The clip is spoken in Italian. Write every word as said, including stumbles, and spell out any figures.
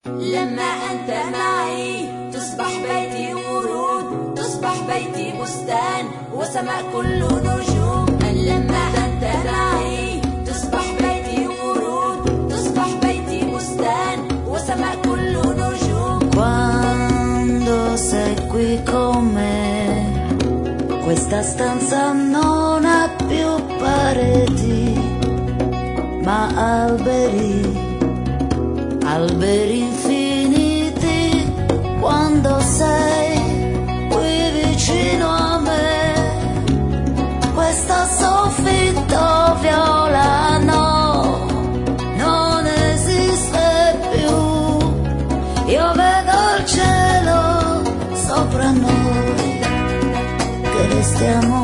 لما أنت معي تصبح بيتي ورود، تصبح بيتي بستان وسماء كله نجوم. لما أنت معي تصبح بيتي ورود، تصبح بيتي بستان وسماء كله نجوم. Quando sei qui con me, questa stanza non ha più pareti, ma alberi, alberi infiniti. Quando sei qui vicino a me, questo soffitto viola no, non esiste più. Io vedo il cielo sopra noi, che restiamo